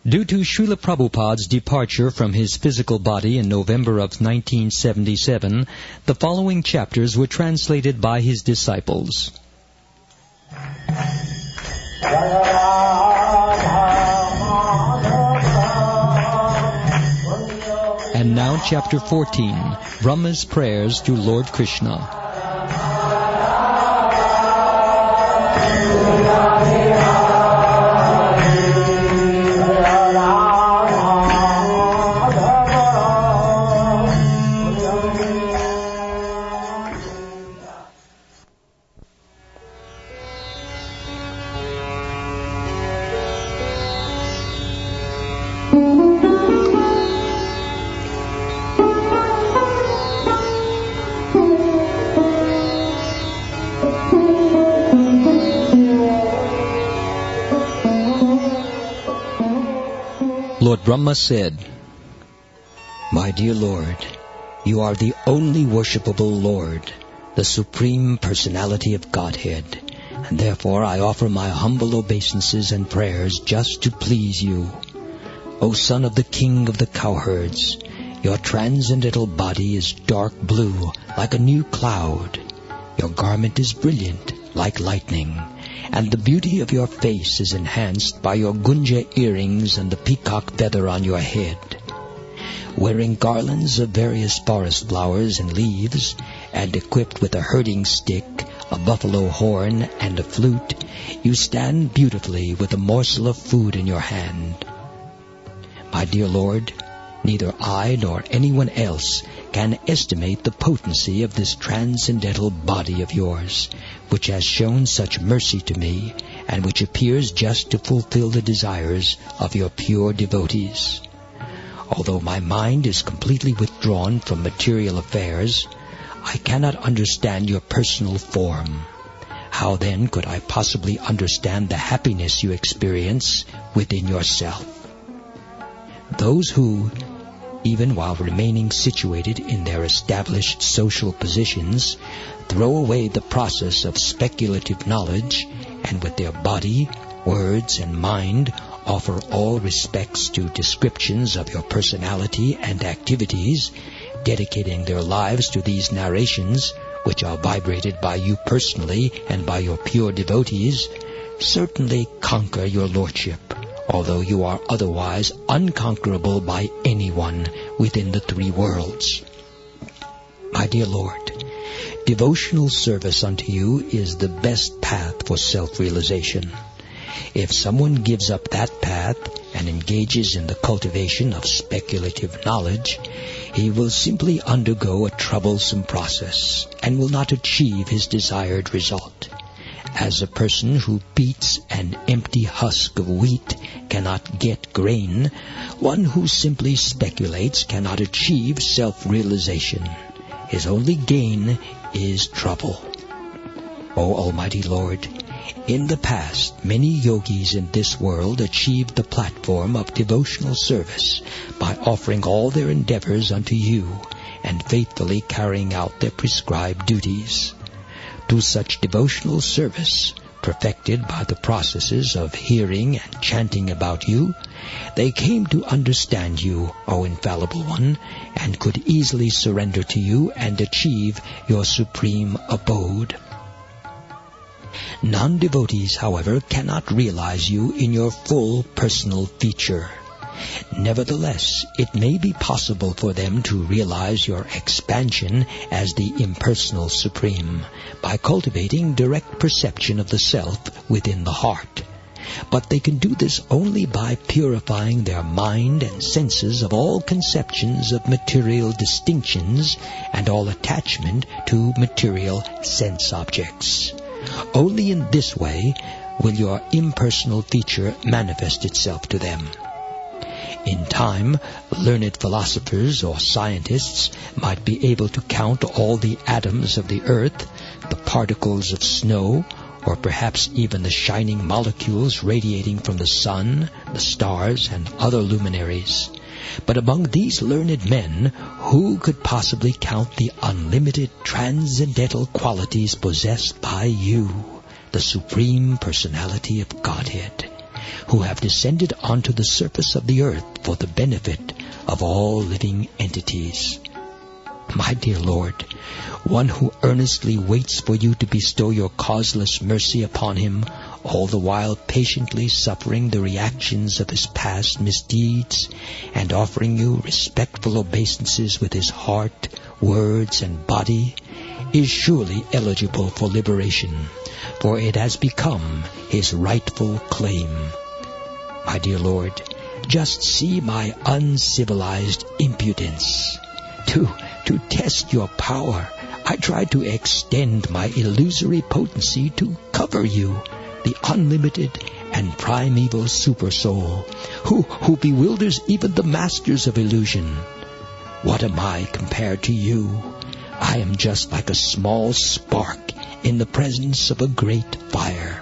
Due to Srila Prabhupada's departure from his physical body in November of 1977, the following chapters were translated by his disciples. And now chapter 14, Brahma's Prayers to Lord Krishna. Lord Brahma said, "My dear Lord, you are the only worshipable Lord, the Supreme Personality of Godhead, and therefore I offer my humble obeisances and prayers just to please you. O son of the king of the cowherds, your transcendental body is dark blue like a new cloud. Your garment is brilliant like lightning, and the beauty of your face is enhanced by your gunja earrings and the peacock feather on your head. Wearing garlands of various forest flowers and leaves, and equipped with a herding stick, a buffalo horn, and a flute, you stand beautifully with a morsel of food in your hand. My dear Lord, neither I nor anyone else can estimate the potency of this transcendental body of yours, which has shown such mercy to me, and which appears just to fulfill the desires of your pure devotees. Although my mind is completely withdrawn from material affairs, I cannot understand your personal form. How then could I possibly understand the happiness you experience within yourself? Those who, even while remaining situated in their established social positions, throw away the process of speculative knowledge, and with their body, words, and mind offer all respects to descriptions of your personality and activities, dedicating their lives to these narrations, which are vibrated by you personally and by your pure devotees, certainly conquer your lordship, although you are otherwise unconquerable by anyone within the three worlds. My dear Lord, devotional service unto you is the best path for self-realization. If someone gives up that path and engages in the cultivation of speculative knowledge, he will simply undergo a troublesome process and will not achieve his desired result. As a person who beats an empty husk of wheat cannot get grain, one who simply speculates cannot achieve self-realization. His only gain is trouble. O Almighty Lord, in the past, many yogis in this world achieved the platform of devotional service by offering all their endeavors unto you and faithfully carrying out their prescribed duties. Through such devotional service, perfected by the processes of hearing and chanting about you, they came to understand you, O Infallible One, and could easily surrender to you and achieve your supreme abode. Non-devotees, however, cannot realize you in your full personal feature. Nevertheless, it may be possible for them to realize your expansion as the impersonal Supreme by cultivating direct perception of the Self within the heart. But they can do this only by purifying their mind and senses of all conceptions of material distinctions and all attachment to material sense objects. Only in this way will your impersonal feature manifest itself to them. In time, learned philosophers or scientists might be able to count all the atoms of the earth, the particles of snow, or perhaps even the shining molecules radiating from the sun, the stars, and other luminaries. But among these learned men, who could possibly count the unlimited transcendental qualities possessed by you, the Supreme Personality of Godhead? who have descended onto the surface of the earth for the benefit of all living entities. My dear Lord, one who earnestly waits for you to bestow your causeless mercy upon him, all the while patiently suffering the reactions of his past misdeeds, and offering you respectful obeisances with his heart, words, and body, is surely eligible for liberation, for it has become his rightful claim. My dear Lord, just see my uncivilized impudence. To test your power, I tried to extend my illusory potency to cover you, the unlimited and primeval supersoul, who bewilders even the masters of illusion. What am I compared to you? I am just like a small spark in the presence of a great fire.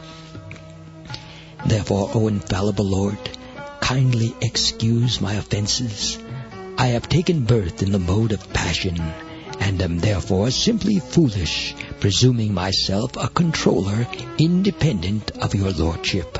Therefore, O infallible Lord, kindly excuse my offenses. I have taken birth in the mode of passion, and am therefore simply foolish, presuming myself a controller independent of your lordship.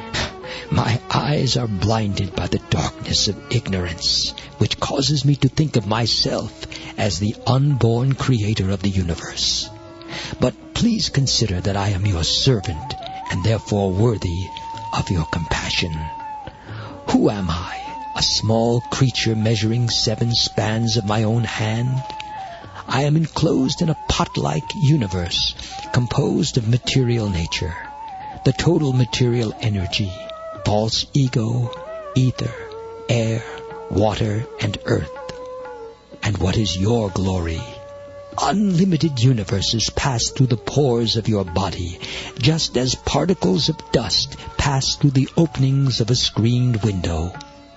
My eyes are blinded by the darkness of ignorance, which causes me to think of myself as the unborn creator of the universe. But please consider that I am your servant, and therefore worthy of your compassion. Who am I? A small creature measuring 7 spans of my own hand? I am enclosed in a pot-like universe composed of material nature, the total material energy, false ego, ether, air, water, and earth. And what is your glory? Unlimited universes pass through the pores of your body, just as particles of dust pass through the openings of a screened window.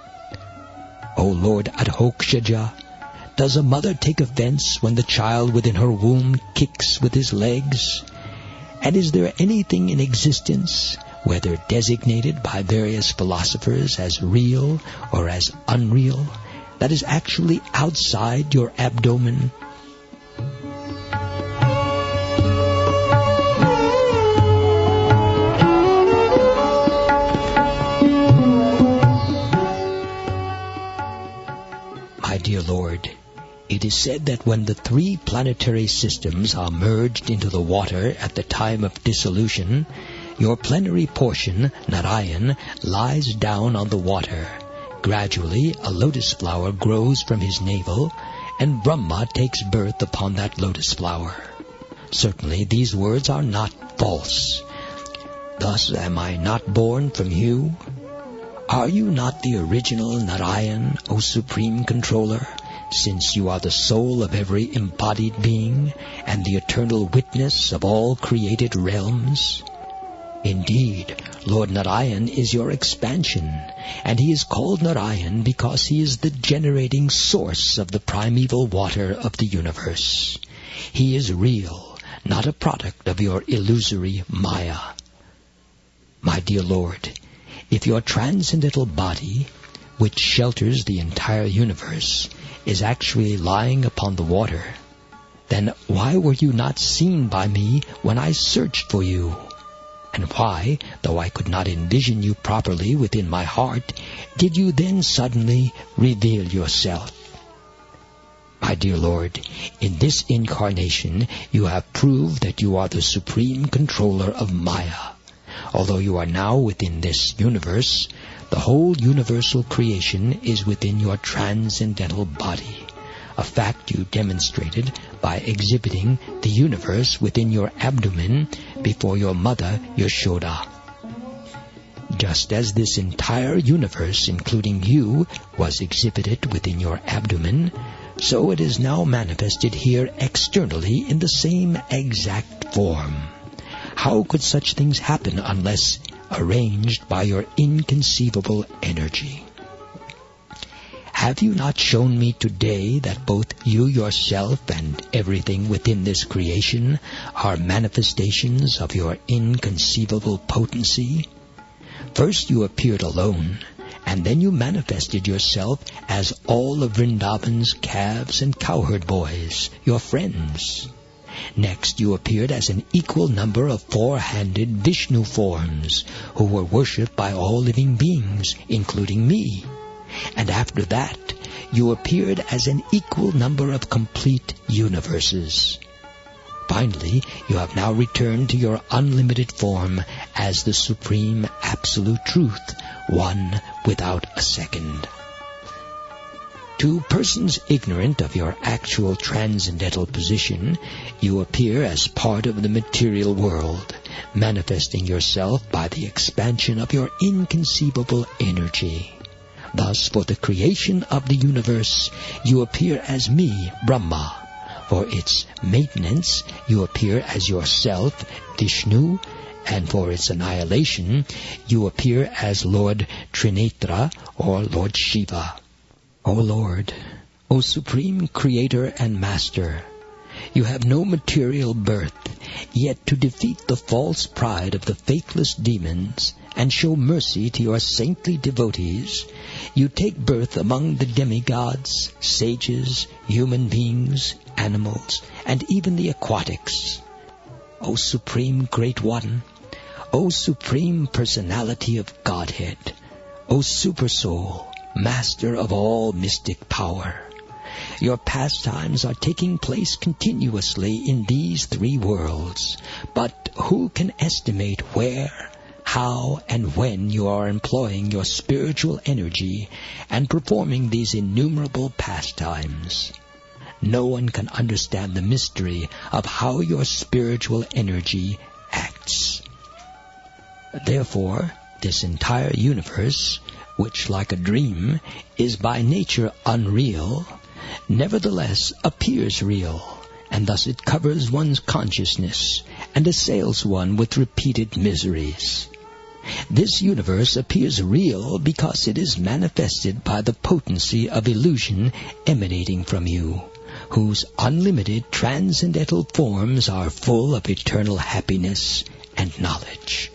O Lord Adhokshaja, does a mother take offense when the child within her womb kicks with his legs? And is there anything in existence, whether designated by various philosophers as real or as unreal, that is actually outside your abdomen? My dear Lord, it is said that when the 3 planetary systems are merged into the water at the time of dissolution, your plenary portion, Narayan, lies down on the water. Gradually, a lotus flower grows from his navel, and Brahma takes birth upon that lotus flower. Certainly, these words are not false. Thus, am I not born from you? Are you not the original Narayan, O Supreme Controller, since you are the soul of every embodied being and the eternal witness of all created realms? Indeed, Lord Narayan is your expansion, and he is called Narayan because he is the generating source of the primeval water of the universe. He is real, not a product of your illusory Maya. My dear Lord, if your transcendental body, which shelters the entire universe, is actually lying upon the water, then why were you not seen by me when I searched for you? And why, though I could not envision you properly within my heart, did you then suddenly reveal yourself? My dear Lord, in this incarnation you have proved that you are the supreme controller of Maya. Although you are now within this universe, the whole universal creation is within your transcendental body, a fact you demonstrated by exhibiting the universe within your abdomen before your mother Yashoda. Just as this entire universe, including you, was exhibited within your abdomen, so it is now manifested here externally in the same exact form. How could such things happen unless arranged by your inconceivable energy? Have you not shown me today that both you yourself and everything within this creation are manifestations of your inconceivable potency? First you appeared alone, and then you manifested yourself as all of Vrindavan's calves and cowherd boys, your friends. Next, you appeared as an equal number of four-handed Vishnu forms, who were worshipped by all living beings, including me. And after that, you appeared as an equal number of complete universes. Finally, you have now returned to your unlimited form as the Supreme Absolute Truth, one without a second. To persons ignorant of your actual transcendental position, you appear as part of the material world, manifesting yourself by the expansion of your inconceivable energy. Thus, for the creation of the universe, you appear as me, Brahma. For its maintenance, you appear as yourself, Vishnu, and for its annihilation, you appear as Lord Trinetra or Lord Shiva. O Lord, O Supreme Creator and Master, you have no material birth, yet to defeat the false pride of the faithless demons and show mercy to your saintly devotees, you take birth among the demigods, sages, human beings, animals, and even the aquatics. O Supreme Great One, O Supreme Personality of Godhead, O Super Soul, Master of all mystic power, your pastimes are taking place continuously in these three worlds, but who can estimate where, how, and when you are employing your spiritual energy and performing these innumerable pastimes? No one can understand the mystery of how your spiritual energy acts. Therefore, this entire universe, which like a dream is by nature unreal, nevertheless appears real, and thus it covers one's consciousness and assails one with repeated miseries. This universe appears real because it is manifested by the potency of illusion emanating from you, whose unlimited transcendental forms are full of eternal happiness and knowledge.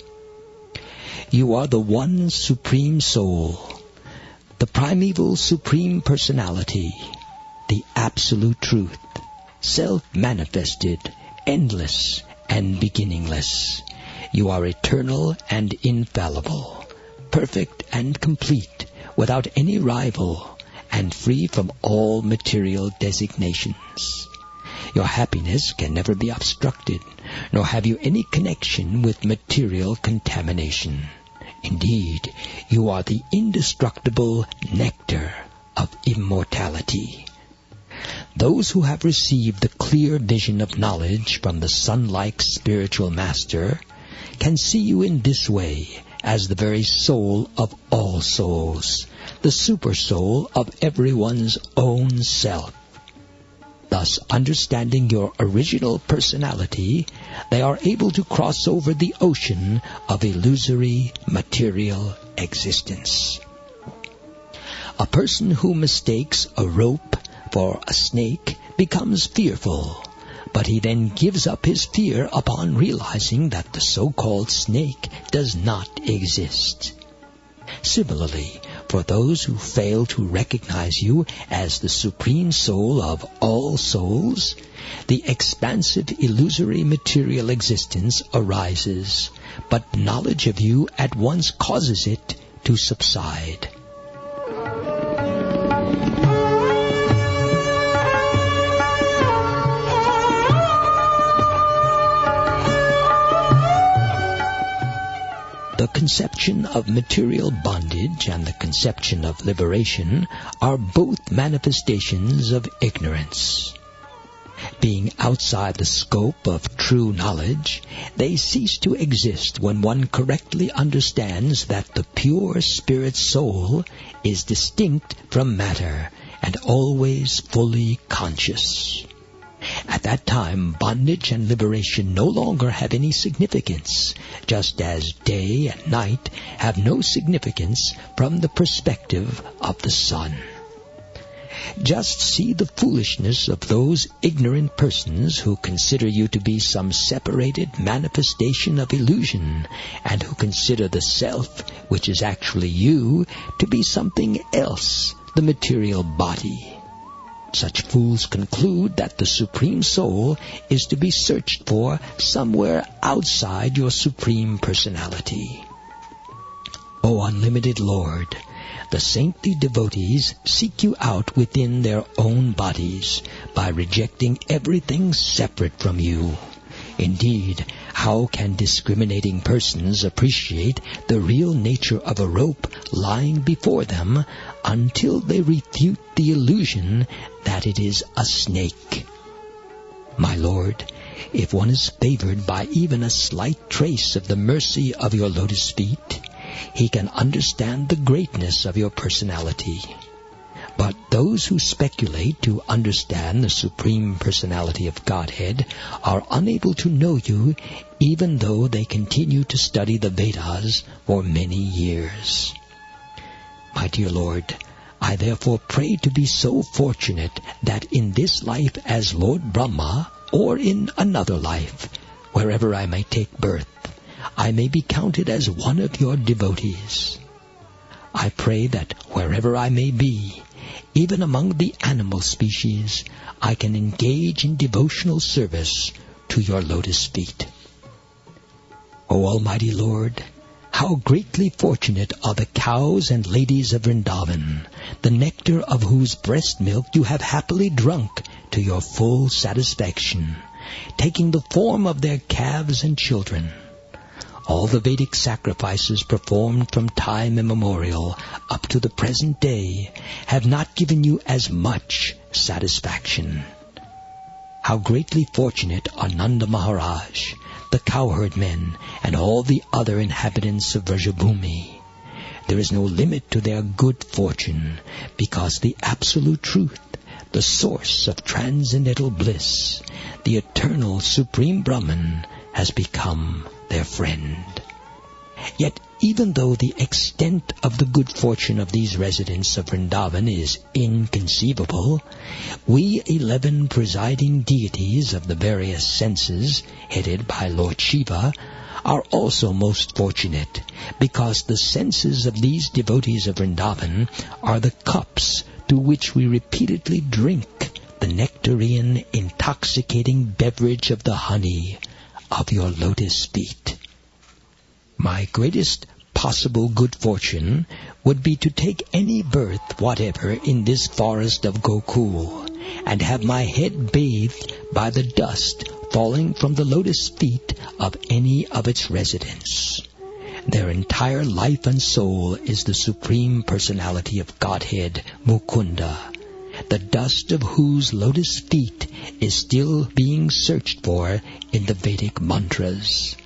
You are the one Supreme Soul, the primeval Supreme Personality, the Absolute Truth, self-manifested, endless, and beginningless. You are eternal and infallible, perfect and complete, without any rival, and free from all material designations. Your happiness can never be obstructed, nor have you any connection with material contamination. Indeed, you are the indestructible nectar of immortality. Those who have received the clear vision of knowledge from the sun-like spiritual master can see you in this way as the very soul of all souls, the super soul of everyone's own self. Thus, understanding your original personality, they are able to cross over the ocean of illusory material existence. A person who mistakes a rope for a snake becomes fearful, but he then gives up his fear upon realizing that the so-called snake does not exist. Similarly, for those who fail to recognize you as the Supreme Soul of all souls, the expansive illusory material existence arises, but knowledge of you at once causes it to subside. The conception of material bondage and the conception of liberation are both manifestations of ignorance. Being outside the scope of true knowledge, they cease to exist when one correctly understands that the pure spirit soul is distinct from matter and always fully conscious. At that time, bondage and liberation no longer have any significance, just as day and night have no significance from the perspective of the sun. Just see the foolishness of those ignorant persons who consider you to be some separated manifestation of illusion, and who consider the self, which is actually you, to be something else, the material body. such fools conclude that the Supreme Soul is to be searched for somewhere outside your Supreme Personality. O unlimited Lord, the saintly devotees seek you out within their own bodies by rejecting everything separate from you. Indeed, how can discriminating persons appreciate the real nature of a rope lying before them until they refute the illusion that it is a snake? My Lord, if one is favored by even a slight trace of the mercy of your lotus feet, he can understand the greatness of your personality. But those who speculate to understand the Supreme Personality of Godhead are unable to know you, even though they continue to study the Vedas for many years. My dear Lord, I therefore pray to be so fortunate that in this life as Lord Brahma, or in another life, wherever I may take birth, I may be counted as one of your devotees. I pray that wherever I may be, even among the animal species, I can engage in devotional service to your lotus feet. O Almighty Lord, how greatly fortunate are the cows and ladies of Vrindavan, the nectar of whose breast milk you have happily drunk to your full satisfaction, taking the form of their calves and children. All the Vedic sacrifices performed from time immemorial up to the present day have not given you as much satisfaction. How greatly fortunate are Nanda Maharaj, the cowherd men, and all the other inhabitants of Vrajabhumi. There is no limit to their good fortune, because the Absolute Truth, the source of transcendental bliss, the eternal Supreme Brahman, has become their friend. Yet even though the extent of the good fortune of these residents of Vrindavan is inconceivable, we 11 presiding deities of the various senses, headed by Lord Shiva, are also most fortunate, because the senses of these devotees of Vrindavan are the cups through which we repeatedly drink the nectarine, intoxicating beverage of the honey of your lotus feet. My greatest possible good fortune would be to take any birth whatever in this forest of Gokul, and have my head bathed by the dust falling from the lotus feet of any of its residents. Their entire life and soul is the Supreme Personality of Godhead, Mukunda, the dust of whose lotus feet is still being searched for in the Vedic mantras.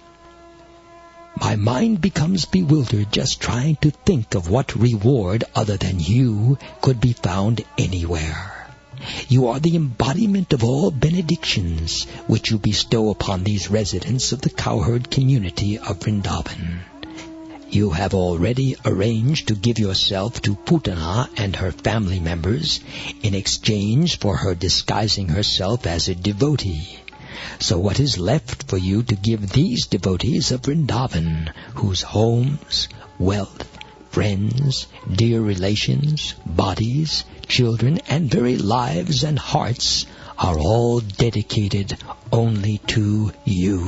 My mind becomes bewildered just trying to think of what reward other than you could be found anywhere. You are the embodiment of all benedictions which you bestow upon these residents of the cowherd community of Vrindavan. You have already arranged to give yourself to Putana and her family members in exchange for her disguising herself as a devotee. So what is left for you to give these devotees of Vrindavan, whose homes, wealth, friends, dear relations, bodies, children, and very lives and hearts are all dedicated only to you?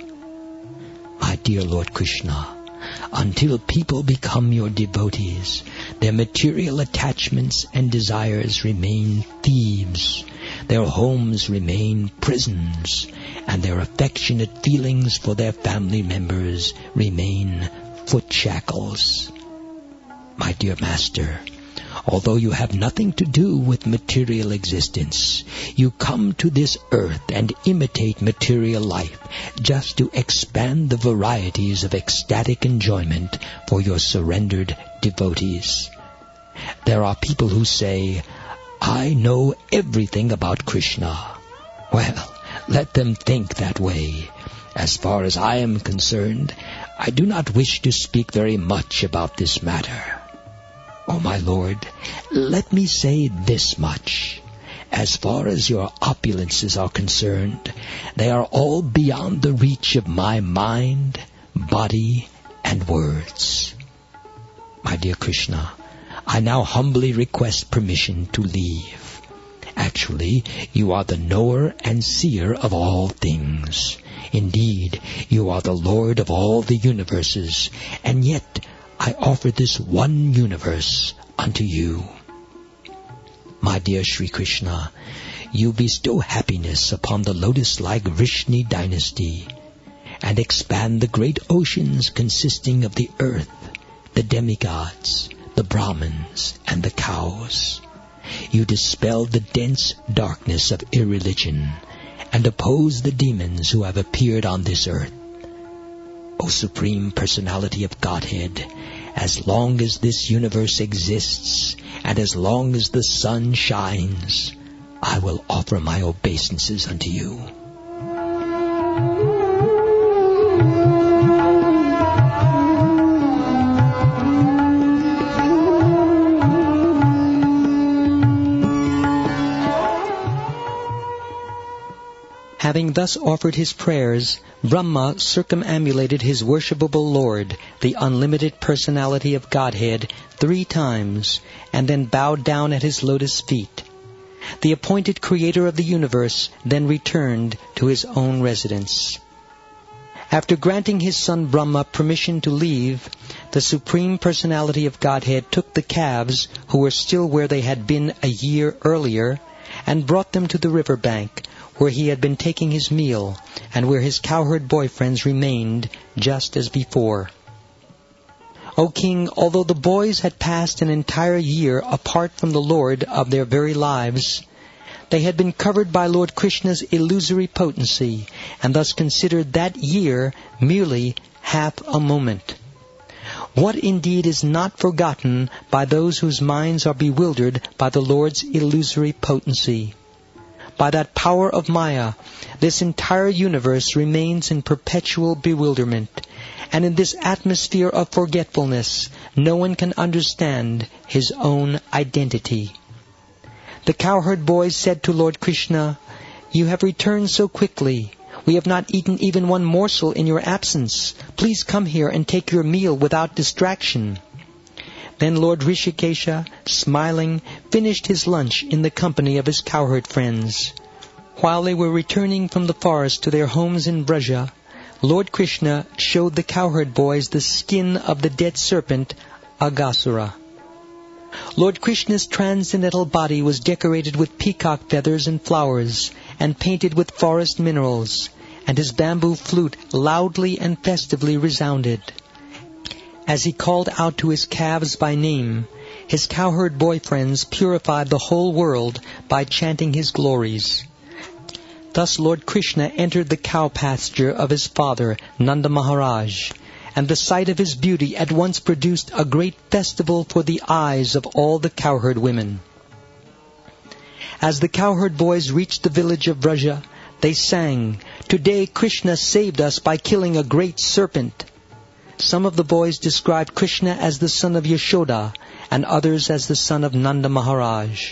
My dear Lord Krishna, until people become your devotees, their material attachments and desires remain thieves, their homes remain prisons, and their affectionate feelings for their family members remain foot shackles. My dear Master, although you have nothing to do with material existence, you come to this earth and imitate material life just to expand the varieties of ecstatic enjoyment for your surrendered devotees. There are people who say, I know everything about Krishna. Well, let them think that way. As far as I am concerned, I do not wish to speak very much about this matter. Oh, my Lord, let me say this much. As far as your opulences are concerned, they are all beyond the reach of my mind, body, and words. My dear Krishna, I now humbly request permission to leave. At Naturally, you are the knower and seer of all things. Indeed, you are the Lord of all the universes, and yet I offer this one universe unto you. My dear Sri Krishna, you bestow happiness upon the lotus-like Vrishni dynasty, and expand the great oceans consisting of the earth, the demigods, the Brahmins, and the cows. You dispel the dense darkness of irreligion, and oppose the demons who have appeared on this earth. O Supreme Personality of Godhead, as long as this universe exists, and as long as the sun shines, I will offer my obeisances unto you. Having thus offered his prayers, Brahma circumambulated his worshipable Lord, the unlimited personality of Godhead, 3 times, and then bowed down at his lotus feet. The appointed creator of the universe then returned to his own residence. After granting his son Brahma permission to leave, the Supreme Personality of Godhead took the calves, who were still where they had been a year earlier, and brought them to the river bank, where he had been taking his meal, and where his cowherd boyfriends remained just as before. O King, although the boys had passed an entire year apart from the Lord of their very lives, they had been covered by Lord Krishna's illusory potency, and thus considered that year merely half a moment. What indeed is not forgotten by those whose minds are bewildered by the Lord's illusory potency? By that power of Maya, this entire universe remains in perpetual bewilderment, and in this atmosphere of forgetfulness, no one can understand his own identity. The cowherd boys said to Lord Krishna, "You have returned so quickly. We have not eaten even one morsel in your absence. Please come here and take your meal without distraction." Then Lord Rishikesha, smiling, finished his lunch in the company of his cowherd friends. While they were returning from the forest to their homes in Braja, Lord Krishna showed the cowherd boys the skin of the dead serpent, Aghasura. Lord Krishna's transcendental body was decorated with peacock feathers and flowers, and painted with forest minerals, and his bamboo flute loudly and festively resounded. As he called out to his calves by name, his cowherd boyfriends purified the whole world by chanting his glories. Thus Lord Krishna entered the cow pasture of his father, Nanda Maharaj, and the sight of his beauty at once produced a great festival for the eyes of all the cowherd women. As the cowherd boys reached the village of Braja, they sang, "Today Krishna saved us by killing a great serpent." Some of the boys described Krishna as the son of Yashoda, and others as the son of Nanda Maharaj.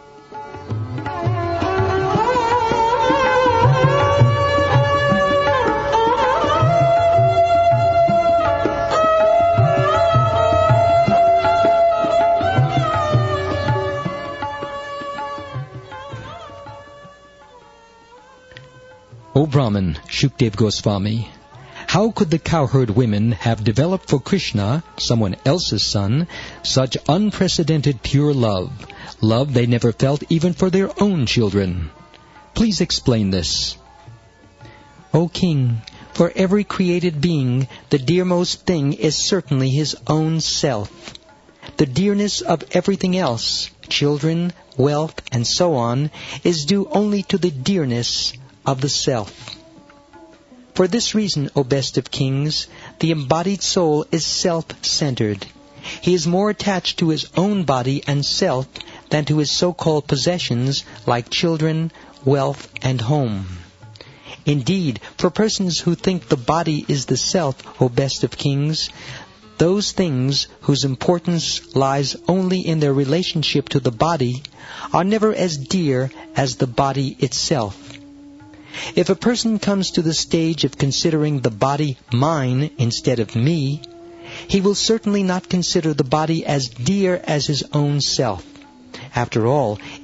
O Brahman, Shukdev Goswami, how could the cowherd women have developed for Krishna, someone else's son, such unprecedented pure love they never felt even for their own children? Please explain this. O King, for every created being, the dearmost thing is certainly his own self. The dearness of everything else, children, wealth, and so on, is due only to the dearness of the self. For this reason, O best of kings, the embodied soul is self-centered. He is more attached to his own body and self than to his so-called possessions like children, wealth, and home. Indeed, for persons who think the body is the self, O best of kings, those things whose importance lies only in their relationship to the body are never as dear as the body itself. If a person comes to the stage of considering the body mine instead of me, he will certainly not consider the body as dear as his own self. After all,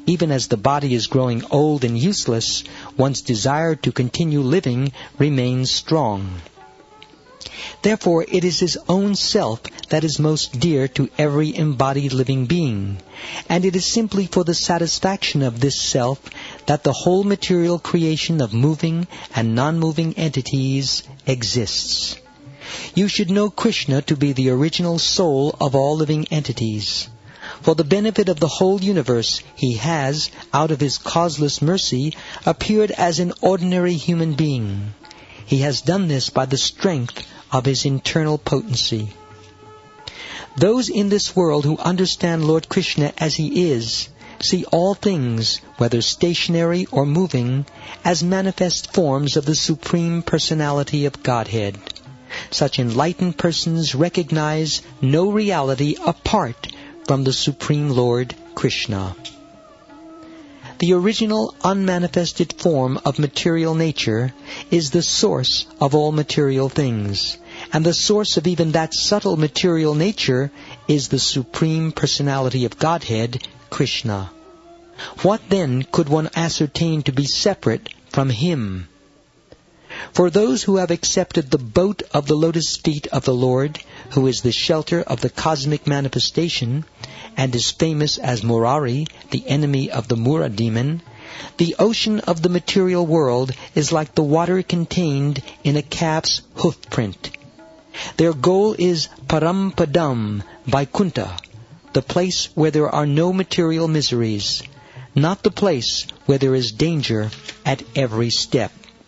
even as the body is growing old and useless, one's desire to continue living remains strong. Therefore, it is his own self that is most dear to every embodied living being, and it is simply for the satisfaction of this self that the whole material creation of moving and non-moving entities exists. You should know Krishna to be the original soul of all living entities. For the benefit of the whole universe, he has, out of his causeless mercy, appeared as an ordinary human being. He has done this by the strength of his internal potency. Those in this world who understand Lord Krishna as he is, see all things, whether stationary or moving, as manifest forms of the Supreme Personality of Godhead. Such enlightened persons recognize no reality apart from the Supreme Lord Krishna. The original unmanifested form of material nature is the source of all material things, and the source of even that subtle material nature is the Supreme Personality of Godhead, Krishna. What then could one ascertain to be separate from him? For those who have accepted the boat of the lotus feet of the Lord, who is the shelter of the cosmic manifestation, and is famous as Murari, the enemy of the Mura demon, the ocean of the material world is like the water contained in a calf's hoof print. Their goal is Parampadam, Vaikuntha, the place where there are no material miseries, not the place where there is danger at every step.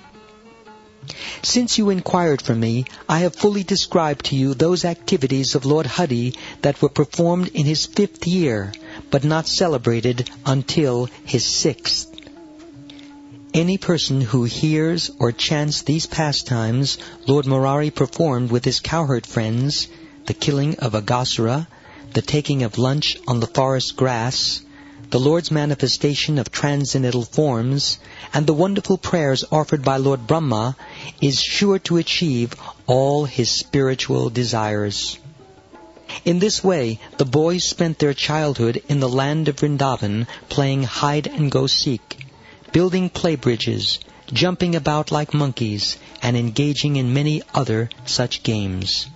Since you inquired from me, I have fully described to you those activities of Lord Hari that were performed in his 5th year, but not celebrated until his 6th. Any person who hears or chants these pastimes Lord Murari performed with his cowherd friends, the killing of Aghasura, the taking of lunch on the forest grass, the Lord's manifestation of transcendental forms, and the wonderful prayers offered by Lord Brahma, is sure to achieve all his spiritual desires. In this way, the boys spent their childhood in the land of Vrindavan playing hide-and-go-seek, building play bridges, jumping about like monkeys, and engaging in many other such games.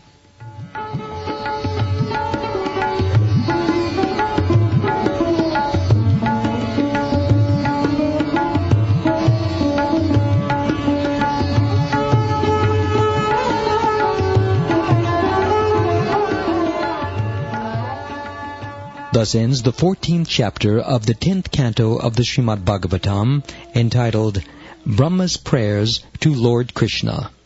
Thus ends the 14th chapter of the 10th canto of the Srimad Bhagavatam, entitled Brahma's Prayers to Lord Krishna.